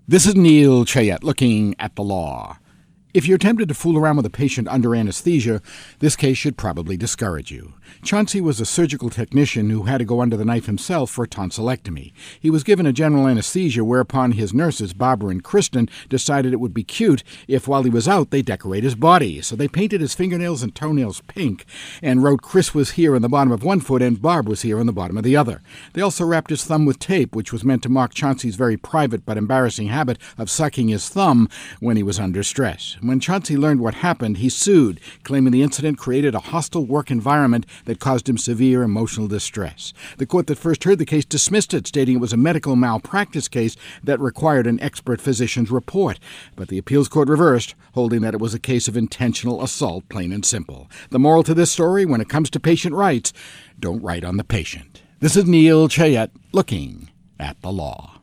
This is Neil Chayette looking at the law. If you're tempted to fool around with a patient under anesthesia, this case should probably discourage you. Chauncey was a surgical technician who had to go under the knife himself for a tonsillectomy. He was given a general anesthesia, whereupon his nurses, Barbara and Kristen, decided it would be cute if while he was out they decorate his body. So they painted his fingernails and toenails pink and wrote Chris was here on the bottom of one foot and Barb was here on the bottom of the other. They also wrapped his thumb with tape, which was meant to mark Chauncey's very private but embarrassing habit of sucking his thumb when he was under stress. When Chauncey learned what happened, he sued, claiming the incident created a hostile work environment that caused him severe emotional distress. The court that first heard the case dismissed it, stating it was a medical malpractice case that required an expert physician's report. But the appeals court reversed, holding that it was a case of intentional assault, plain and simple. The moral to this story, when it comes to patient rights, don't write on the patient. This is Neil Chayette looking at the law.